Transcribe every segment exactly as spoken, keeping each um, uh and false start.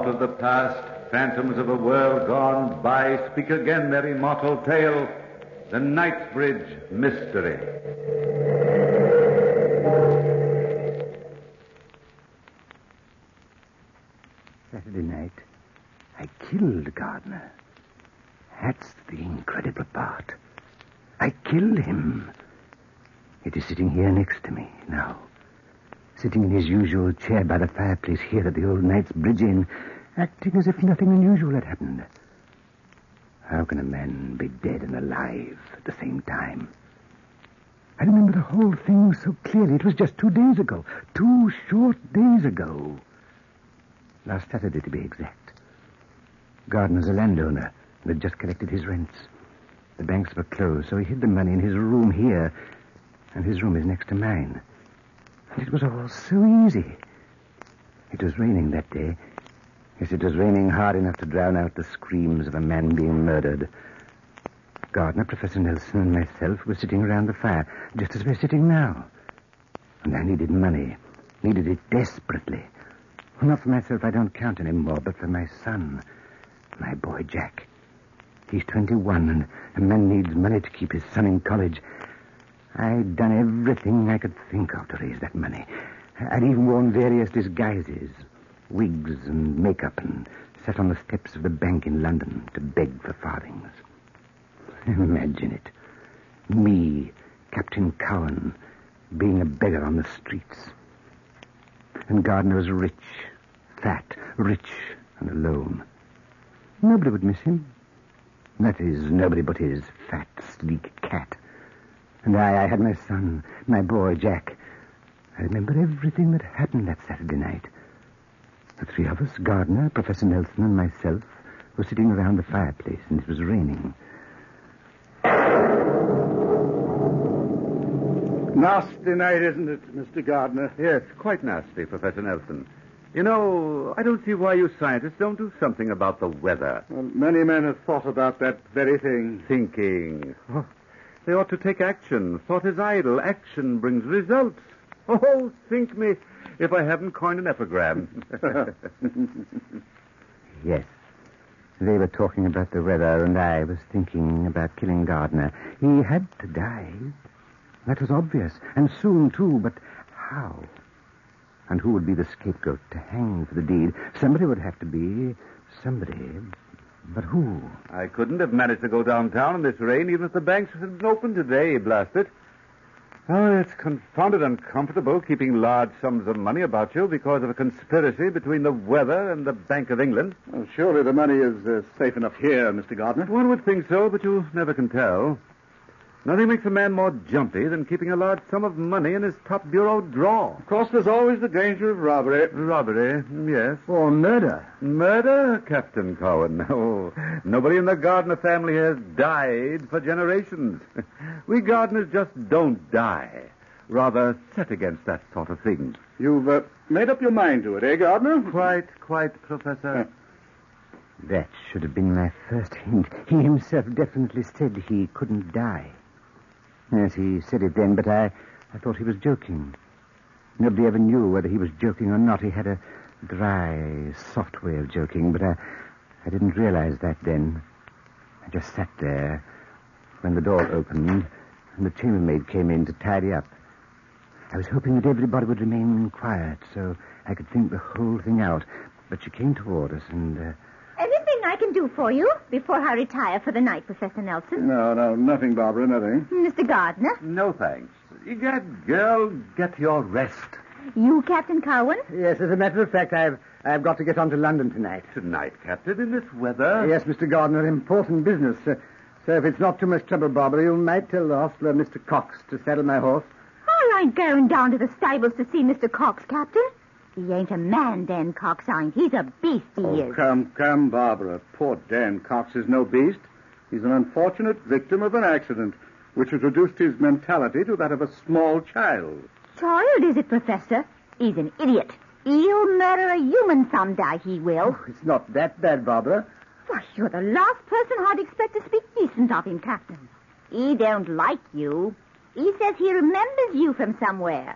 of the past, phantoms of a world gone by, speak again their immortal tale, the Knightsbridge Mystery. Saturday night, I killed Gardner. That's the incredible part. I killed him. It is sitting here next to me now. Sitting in his usual chair by the fireplace here at the old Knightsbridge Inn, acting as if nothing unusual had happened. How can a man be dead and alive at the same time? I remember the whole thing so clearly. It was just two days ago. Two short days ago. Last Saturday, to be exact. Gardner's a landowner and had just collected his rents. The banks were closed, so he hid the money in his room here, and his room is next to mine. And it was all so easy. It was raining that day. Yes, it was raining hard enough to drown out the screams of a man being murdered. Gardner, Professor Nelson, and myself were sitting around the fire, just as we're sitting now. And I needed money. Needed it desperately. Not for myself, I don't count anymore, but for my son, my boy Jack. He's twenty-one, and a man needs money to keep his son in college. I'd done everything I could think of to raise that money. I'd even worn various disguises, wigs and makeup, and sat on the steps of the bank in London to beg for farthings. Imagine it. Me, Captain Cowan, being a beggar on the streets. And Gardner was rich, fat, rich, and alone. Nobody would miss him. That is, nobody but his fat, sleek cat. And I, I had my son, my boy, Jack. I remember everything that happened that Saturday night. The three of us, Gardner, Professor Nelson, and myself, were sitting around the fireplace, and it was raining. Nasty night, isn't it, Mister Gardner? Yes, quite nasty, Professor Nelson. You know, I don't see why you scientists don't do something about the weather. Well, many men have thought about that very thing. Thinking. Oh, they ought to take action. Thought is idle. Action brings results. Oh, think me if I haven't coined an epigram. Yes. They were talking about the weather, and I was thinking about killing Gardner. He had to die. That was obvious. And soon, too. But how? And who would be the scapegoat to hang for the deed? Somebody would have to be. Somebody. But who? I couldn't have managed to go downtown in this rain even if the banks had been open today, blast it. Oh, it's confounded uncomfortable keeping large sums of money about you because of a conspiracy between the weather and the Bank of England. Well, surely the money is uh, safe enough here, Mister Gardner. One would think so, but you never can tell. Nothing makes a man more jumpy than keeping a large sum of money in his top bureau drawer. Of course, there's always the danger of robbery. Robbery, yes. Or murder. Murder, Captain Cowan. Oh, nobody in the Gardner family has died for generations. We Gardners just don't die. Rather set against that sort of thing. You've uh, made up your mind to it, eh, Gardner? Quite, quite, Professor. That should have been my first hint. He himself definitely said he couldn't die. Yes, he said it then, but I, I thought he was joking. Nobody ever knew whether he was joking or not. He had a dry, soft way of joking, but I, I didn't realize that then. I just sat there when the door opened and the chambermaid came in to tidy up. I was hoping that everybody would remain quiet so I could think the whole thing out. But she came toward us and... Uh, Anything I can do for you before I retire for the night, Professor Nelson? No, no, nothing, Barbara, nothing. Mister Gardner? No, thanks. You get, girl, get your rest. You, Captain Cowan? Yes, as a matter of fact, I've I've got to get on to London tonight. Tonight, Captain, in this weather? Yes, Mister Gardner, important business. Uh, so if it's not too much trouble, Barbara, you might tell the hostler, Mister Cox, to saddle my horse. I ain't going down to the stables to see Mister Cox, Captain. He ain't a man, Dan Cox ain't. He's a beast, he oh, is. come, come, Barbara. Poor Dan Cox is no beast. He's an unfortunate victim of an accident, which has reduced his mentality to that of a small child. Child, is it, Professor? He's an idiot. He'll murder a human someday, he will. Oh, it's not that bad, Barbara. Why, you're the last person I'd expect to speak decent of him, Captain. He don't like you. He says he remembers you from somewhere.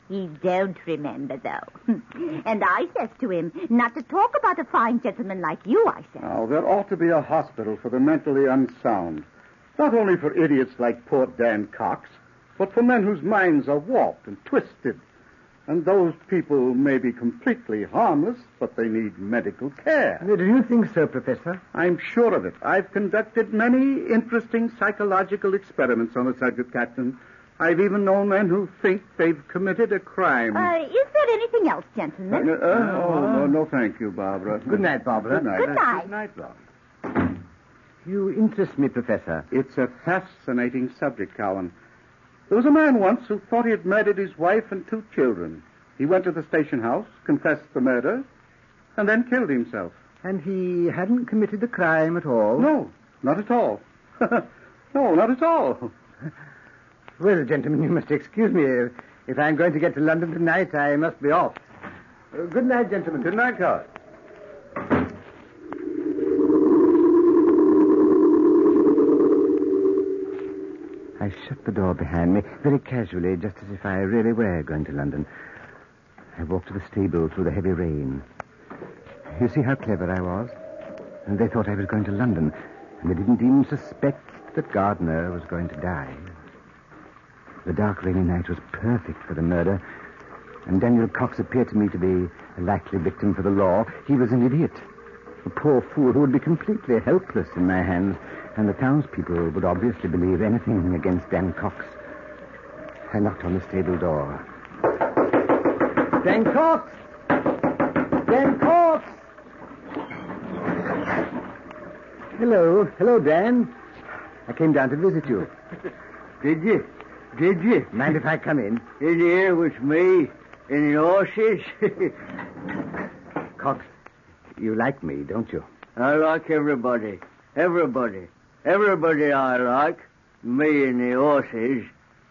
He don't remember, though. And I says to him, not to talk about a fine gentleman like you, I says. Now, there ought to be a hospital for the mentally unsound. Not only for idiots like poor Dan Cox, but for men whose minds are warped and twisted. And those people may be completely harmless, but they need medical care. Do you think so, Professor? I'm sure of it. I've conducted many interesting psychological experiments on the subject, Captain. I've even known men who think they've committed a crime. Uh, is there anything else, gentlemen? Uh, uh, oh, no, no, thank you, Barbara. Good night, Barbara. Good night. Good night. Good night, Barbara. You interest me, Professor. It's a fascinating subject, Cowan. There was a man once who thought he had murdered his wife and two children. He went to the station house, confessed the murder, and then killed himself. And he hadn't committed the crime at all? No, not at all. No, not at all. Well, gentlemen, you must excuse me. If I'm going to get to London tonight, I must be off. Uh, good night, gentlemen. Good night, Carl. I shut the door behind me very casually, just as if I really were going to London. I walked to the stable through the heavy rain. You see how clever I was? And they thought I was going to London, and they didn't even suspect that Gardner was going to die. The dark, rainy night was perfect for the murder, and Daniel Cox appeared to me to be a likely victim for the law. He was an idiot, a poor fool who would be completely helpless in my hands, and the townspeople would obviously believe anything against Dan Cox. I knocked on the stable door. Dan Cox! Dan Cox! Hello. Hello, Dan. I came down to visit you. Did you? Did you? Mind if I come in? In here with me and the horses? Cox, you like me, don't you? I like everybody. Everybody. Everybody I like. Me and the horses.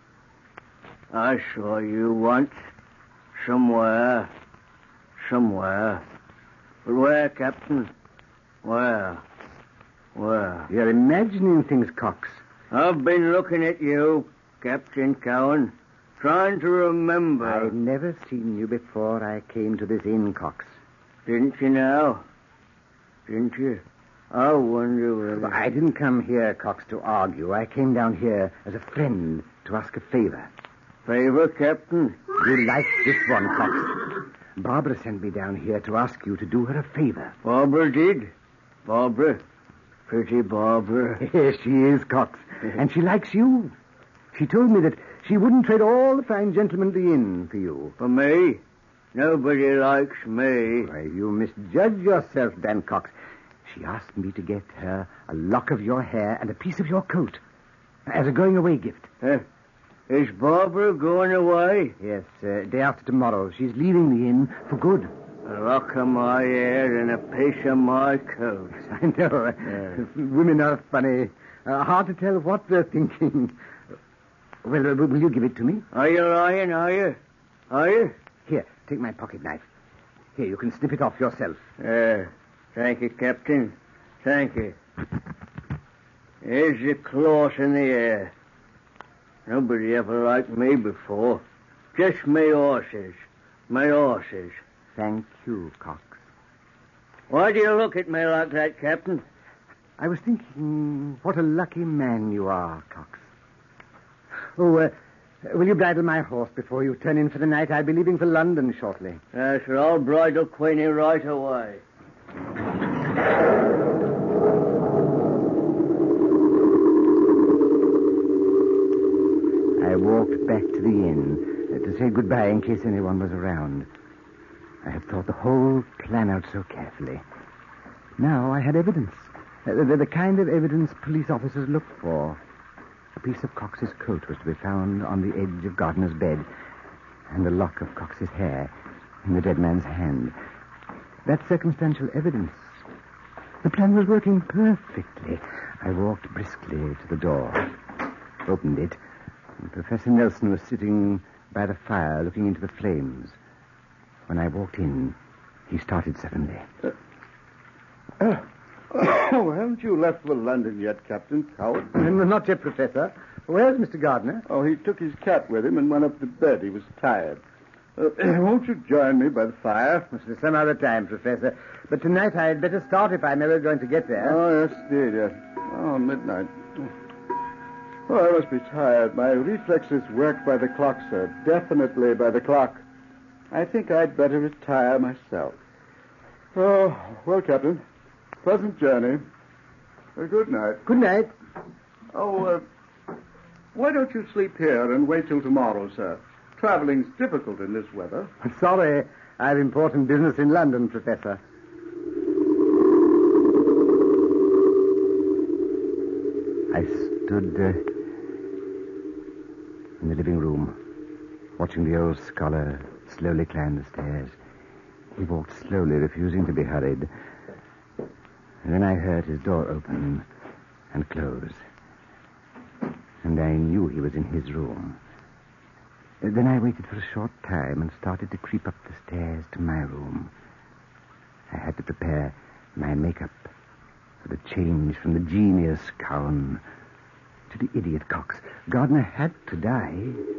I saw you once. Somewhere. Somewhere. But where, Captain? Where? Where? You're imagining things, Cox. I've been looking at you, Captain Cowan, trying to remember. I've never seen you before I came to this inn, Cox. Didn't you now? Didn't you? I wonder whether... Well, I didn't come here, Cox, to argue. I came down here as a friend to ask a favor. Favor, Captain? You like this one, Cox. Barbara sent me down here to ask you to do her a favor. Barbara did? Barbara? Pretty Barbara. Yes, she is, Cox. And she likes you. She told me that she wouldn't trade all the fine gentlemen at the inn for you. For me? Nobody likes me. Why, you misjudge yourself, Dan Cox. She asked me to get her a lock of your hair and a piece of your coat as a going-away gift. Uh, is Barbara going away? Yes, uh, day after tomorrow. She's leaving the inn for good. A lock of my hair and a piece of my coat. I know. Yeah. Women are funny. Uh, hard to tell what they're thinking. Well, uh, will you give it to me? Are you lying, are you? Are you? Here, take my pocket knife. Here, you can snip it off yourself. Uh, thank you, Captain. Thank you. Here's the claws in the air. Nobody ever liked me before. Just my horses. My horses. Thank you, Cox. Why do you look at me like that, Captain? I was thinking what a lucky man you are, Cox. Oh, uh, will you bridle my horse before you turn in for the night? I'll be leaving for London shortly. Yes, sir, I'll bridle Queenie right away. I walked back to the inn uh, to say goodbye in case anyone was around. I had thought the whole plan out so carefully. Now I had evidence. Uh, the, the kind of evidence police officers look for. A piece of Cox's coat was to be found on the edge of Gardner's bed, and the lock of Cox's hair in the dead man's hand. That's circumstantial evidence. The plan was working perfectly. I walked briskly to the door, opened it, and Professor Nelson was sitting by the fire looking into the flames. When I walked in, he started suddenly. Uh, uh, oh, haven't you left for London yet, Captain Cowan? No, not yet, Professor. Where's Mister Gardner? Oh, he took his cat with him and went up to bed. He was tired. Uh, won't you join me by the fire? Some other time, Professor. But tonight I'd better start if I'm ever going to get there. Oh, yes, indeed, yes. Oh, midnight. Oh, I must be tired. My reflexes work by the clock, sir. Definitely by the clock. I think I'd better retire myself. Oh, well, Captain, pleasant journey. Uh, good night. Good night. Oh, uh, why don't you sleep here and wait till tomorrow, sir? Traveling's difficult in this weather. Sorry, I have important business in London, Professor. I stood uh, in the living room, watching the old scholar slowly climb the stairs. He walked slowly, refusing to be hurried. And then I heard his door open and close. And I knew he was in his room. Then I waited for a short time and started to creep up the stairs to my room. I had to prepare my makeup for the change from the genius Cowan to the idiot Cox. Gardner had to die.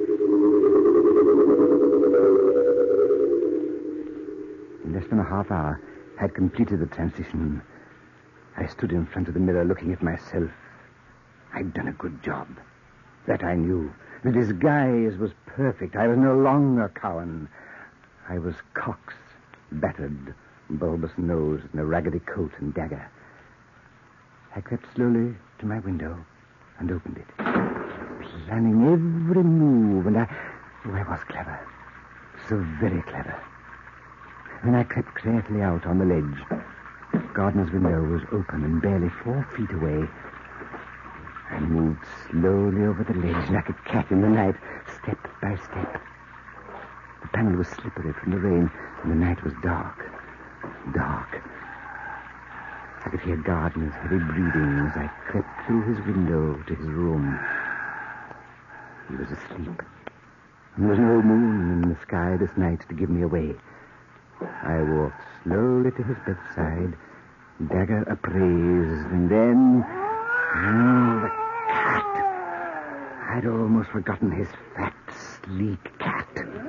In less than a half hour, I had completed the transition. I stood in front of the mirror looking at myself. I'd done a good job. That I knew. The disguise was perfect. I was no longer Cowan. I was Cox, battered, bulbous nose, and a raggedy coat and dagger. I crept slowly to my window and opened it, planning every move, and I... Oh, I was clever. So very clever. Then I crept carefully out on the ledge. Gardner's window was open and barely four feet away. I moved slowly over the ledge like a cat in the night, step by step. The panel was slippery from the rain, and the night was dark. Dark. I could hear Gardner's heavy breathing as I crept through his window to his room. He was asleep. And there was no moon in the sky this night to give me away. I walked slowly to his bedside, dagger upraised, and then... Oh, the cat. I'd almost forgotten his fat, sleek cat.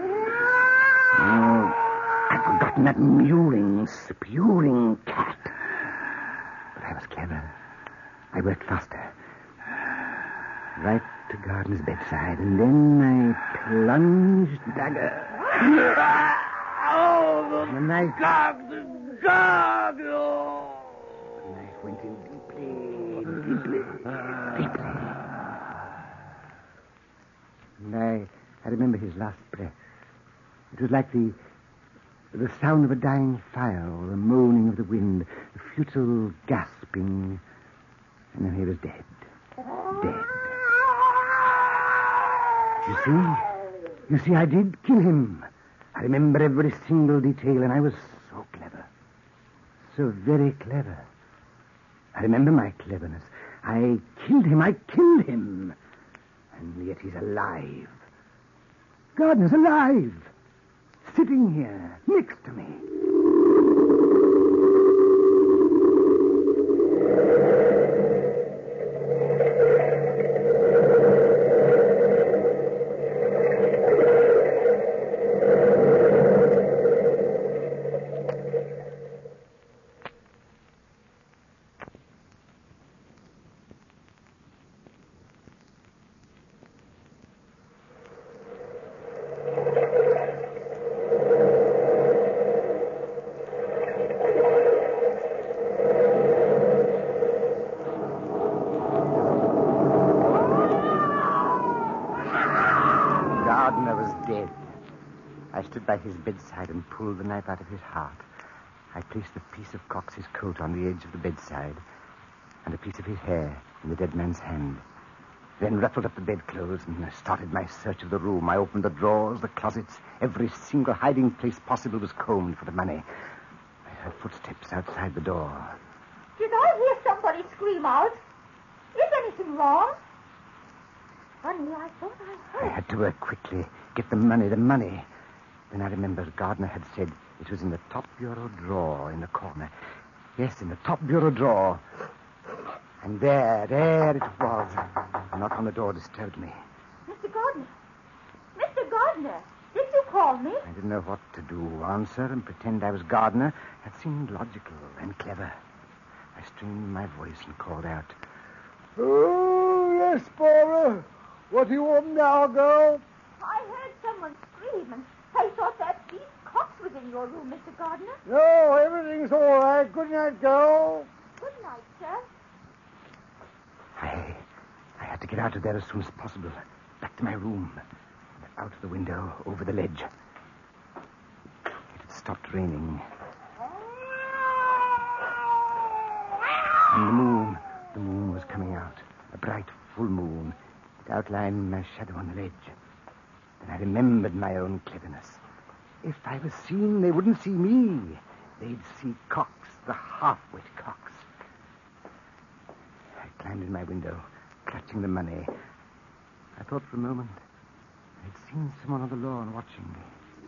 Oh, I'd forgotten that mewing, spewing cat. But I was clever. I worked faster. Right to Gardner's bedside, and then I plunged dagger. Oh, the knife. Gog, the gog, oh. The knife went in deeply, deeply, deeply. And I, I remember his last breath. It was like the, the sound of a dying fire or the moaning of the wind, the futile gasping, and then he was dead. Dead. You see? You see, I did kill him. I remember every single detail, and I was so clever. So very clever. I remember my cleverness. I killed him. I killed him. And yet he's alive. Gardner's alive. Sitting here next to me. I stood by his bedside and pulled the knife out of his heart. I placed a piece of Cox's coat on the edge of the bedside and a piece of his hair in the dead man's hand. Then ruffled up the bedclothes and I started my search of the room. I opened the drawers, the closets. Every single hiding place possible was combed for the money. I heard footsteps outside the door. Did I hear somebody scream out? Is anything wrong? Funny, I thought I heard. I had to work quickly, get the money, the money. Then I remembered Gardner had said it was in the top bureau drawer in the corner. Yes, in the top bureau drawer. And there, there it was. A knock on the door disturbed me. Mister Gardner. Mister Gardner. Did you call me? I didn't know what to do. Answer and pretend I was Gardner. That seemed logical and clever. I strained my voice and called out. Oh, yes, Barbara. What do you want now, girl? I heard someone scream, and I thought that beast Cox was in your room, Mister Gardner. No, everything's all right. Good night, girl. Good night, sir. I, I had to get out of there as soon as possible. Back to my room. Out of the window, over the ledge. It had stopped raining. And the moon, the moon was coming out. A bright, full moon. It outlined my shadow on the ledge. Then I remembered my own cleverness. If I was seen, they wouldn't see me. They'd see Cox, the half-wit Cox. I climbed in my window, clutching the money. I thought for a moment I'd seen someone on the lawn watching me.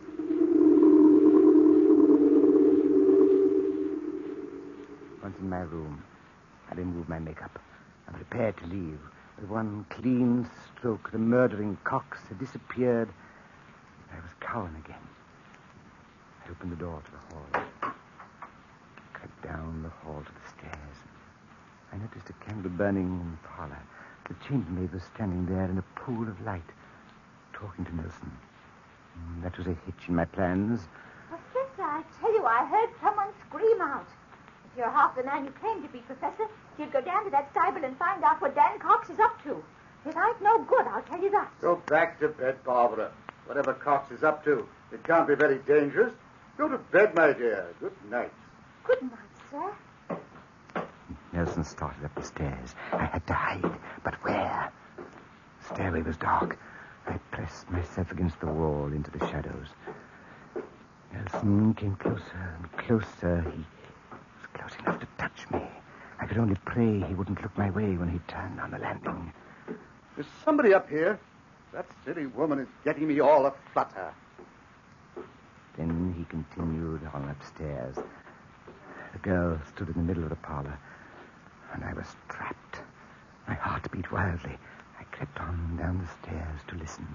Once in my room, I removed my makeup and prepared to leave. With one clean stroke, the murdering Cox had disappeared. I was Cowan again. I opened the door to the hall. Cut down the hall to the stairs. I noticed a candle burning in the parlor. The chambermaid was standing there in a pool of light, talking to Nelson. That was a hitch in my plans. Professor, I tell you, I heard someone scream out. If you're half the man you claim to be, Professor, you'd go down to that stable and find out what Dan Cox is up to. It ain't no good, I'll tell you that. Go back to bed, Barbara. Whatever Cox is up to, it can't be very dangerous. Go to bed, my dear. Good night. Good night, sir. Nelson started up the stairs. I had to hide, but where? The stairway was dark. I pressed myself against the wall into the shadows. Nelson came closer and closer. He was close enough to touch me. I could only pray he wouldn't look my way when he turned on the landing. There's somebody up here. That silly woman is getting me all aflutter. Then he continued on upstairs. The girl stood in the middle of the parlor, and I was trapped. My heart beat wildly. I crept on down the stairs to listen.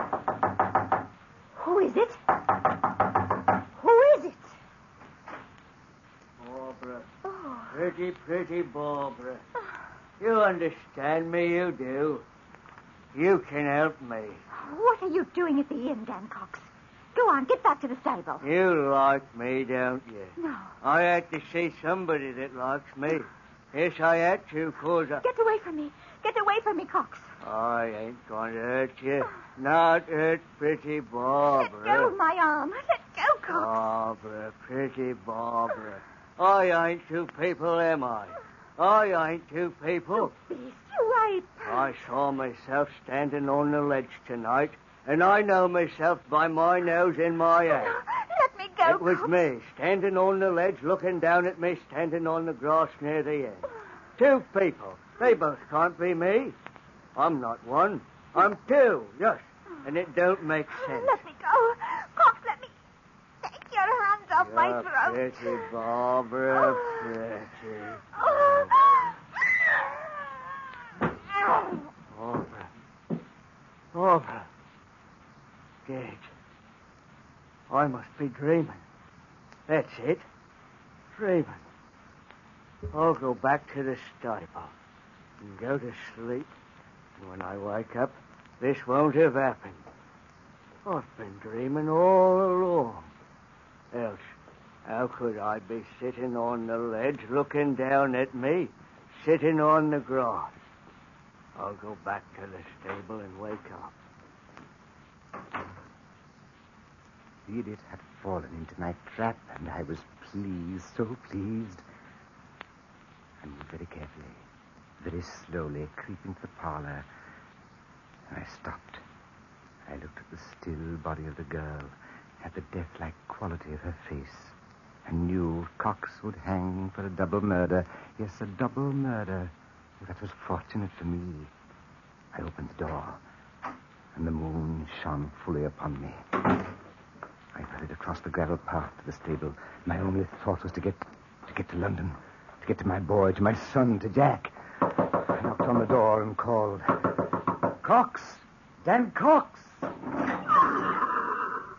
Who is it? Who is it? Barbara. Oh. Pretty, pretty Barbara. You understand me, you do. You can help me. What are you doing at the inn, Dan Cox? Go on, get back to the stable. You like me, don't you? No. I had to see somebody that likes me. Yes, I had to, cause I... Get away from me. Get away from me, Cox. I ain't going to hurt you. Not hurt pretty Barbara. Let go of my arm. Let go, Cox. Barbara, pretty Barbara. I ain't two people, am I? I ain't two people. Beast, you ain't. I saw myself standing on the ledge tonight, and I know myself by my nose in my hand. Let me go, It was Cox. me, standing on the ledge, looking down at me, standing on the grass near the end. Two people. They both can't be me. I'm not one. I'm two, yes. And it don't make sense. Let me go. Cox, let me take your hands off my You're throat. pretty, Barbara, pretty. Oh. Barbara. Barbara. Dead. I must be dreaming. That's it. Dreaming. I'll go back to the stable and go to sleep. And when I wake up, this won't have happened. I've been dreaming all along. Else, how could I be sitting on the ledge looking down at me, sitting on the grass? I'll go back to the stable and wake up. The idiot had fallen into my trap, and I was pleased, so pleased. I moved very carefully, very slowly, creeping to the parlor, and I stopped. I looked at the still body of the girl, at the death-like quality of her face, and knew Cox would hang for a double murder. Yes, a double murder. That was fortunate for me. I opened the door, and the moon shone fully upon me. I hurried across the gravel path to the stable. My only thought was to get to get to London, to get to my boy, to my son, to Jack. I knocked on the door and called, Cox! Dan Cox!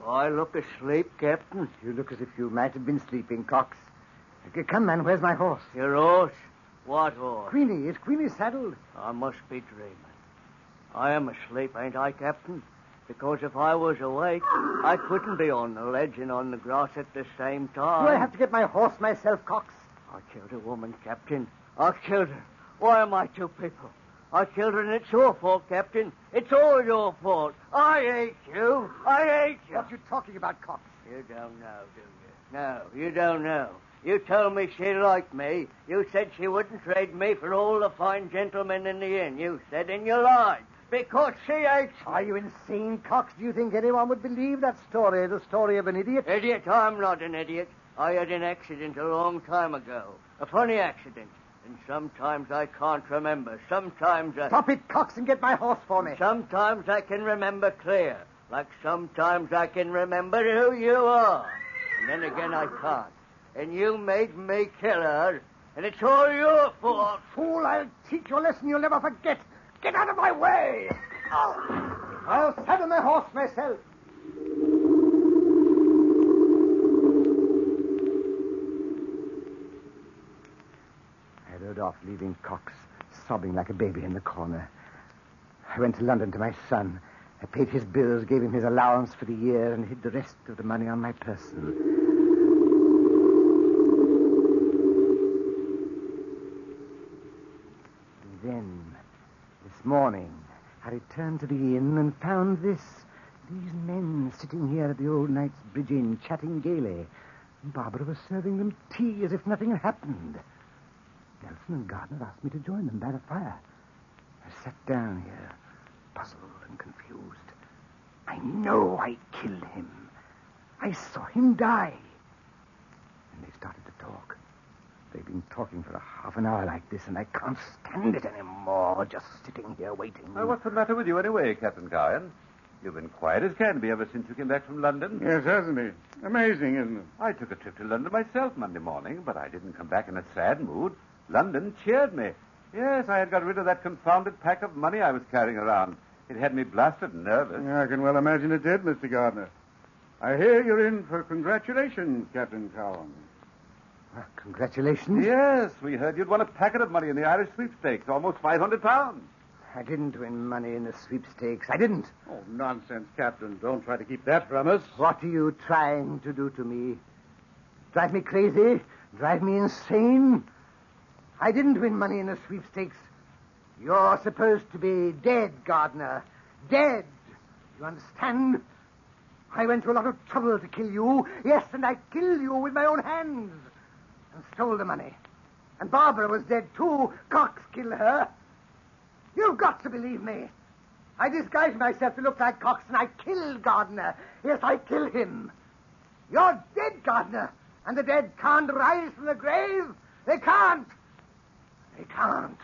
I look asleep, Captain? You look as if you might have been sleeping, Cox. Okay, come, man, where's my horse? Your horse? What horse? Queenie. Is Queenie saddled? I must be dreaming. I am asleep, ain't I, Captain? Because if I was awake, I couldn't be on the ledge and on the grass at the same time. Do I have to get my horse myself, Cox? I killed a woman, Captain. I killed her. Why am I two people? I killed her, and it's your fault, Captain. It's all your fault. I hate you. I hate you. What are you talking about, Cox? You don't know, do you? No, you don't know. You told me she liked me. You said she wouldn't trade me for all the fine gentlemen in the inn. You said, and you lied. Because she hates me. Are you insane, Cox? Do you think anyone would believe that story, the story of an idiot? Idiot? I'm not an idiot. I had an accident a long time ago. A funny accident. And sometimes I can't remember. Sometimes I... Stop it, Cox, and get my horse for me. Sometimes I can remember clear. Like sometimes I can remember who you are. And then again I can't. And you made me kill her. And it's all your fault. Fool, I'll teach you a lesson you'll never forget. Get out of my way. Oh. I'll saddle my horse myself. I rode off, leaving Cox sobbing like a baby in the corner. I went to London to my son. I paid his bills, gave him his allowance for the year, and hid the rest of the money on my person. And then, this morning, I returned to the inn and found this. These men sitting here at the old Knight's Bridge Inn, chatting gaily. And Barbara was serving them tea as if nothing had happened. Nelson and Gardner asked me to join them by the fire. I sat down here, puzzled and confused. I know I killed him. I saw him die. And they started to talk. They've been talking for a half an hour like this, and I can't stand it anymore, just sitting here waiting. Well, what's the matter with you anyway, Captain Cowan? You've been quiet as can be ever since you came back from London. Yes, hasn't he? Amazing, isn't it? I took a trip to London myself Monday morning, but I didn't come back in a sad mood. London cheered me. Yes, I had got rid of that confounded pack of money I was carrying around. It had me blasted nervous. Yeah, I can well imagine it did, Mister Gardner. I hear you're in for congratulations, Captain Cowan. Uh, congratulations. Yes, we heard you'd won a packet of money in the Irish sweepstakes, almost five hundred pounds. I didn't win money in the sweepstakes. I didn't. Oh, nonsense, Captain. Don't try to keep that from us. What are you trying to do to me? Drive me crazy? Drive me insane? I didn't win money in the sweepstakes. You're supposed to be dead, Gardner. Dead. You understand? I went to a lot of trouble to kill you. Yes, and I killed you with my own hands. And stole the money. And Barbara was dead, too. Cox killed her. You've got to believe me. I disguised myself to look like Cox, and I killed Gardner. Yes, I killed him. You're dead, Gardner. And the dead can't rise from the grave. They can't. They can't.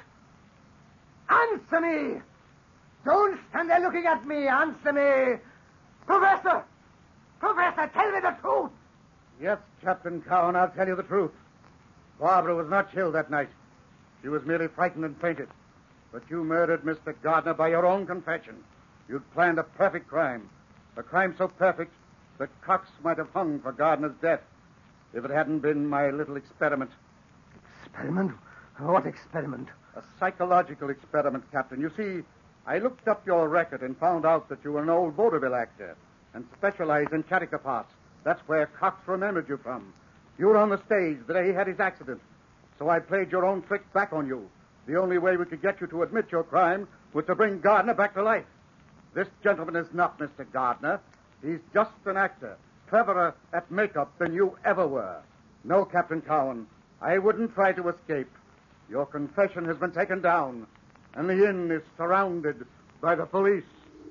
Answer me! Don't stand there looking at me. Answer me! Professor! Professor, tell me the truth! Yes, Captain Cowan, I'll tell you the truth. Barbara was not killed that night. She was merely frightened and fainted. But you murdered Mister Gardner by your own confession. You'd planned a perfect crime. A crime so perfect that Cox might have hung for Gardner's death if it hadn't been my little experiment. Experiment? What experiment? A psychological experiment, Captain. You see, I looked up your record and found out that you were an old vaudeville actor and specialized in character parts. That's where Cox remembered you from. You were on the stage the day he had his accident. So I played your own trick back on you. The only way we could get you to admit your crime was to bring Gardner back to life. This gentleman is not Mister Gardner. He's just an actor, cleverer at makeup than you ever were. No, Captain Cowan, I wouldn't try to escape. Your confession has been taken down, and the inn is surrounded by the police.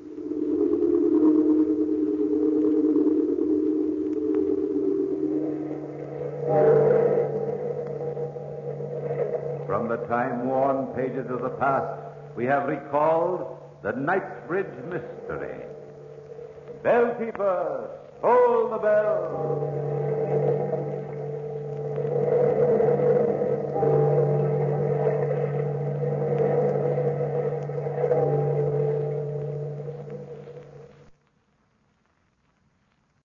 From the time-worn pages of the past, we have recalled the Knightsbridge mystery. Bellkeeper, toll the bell.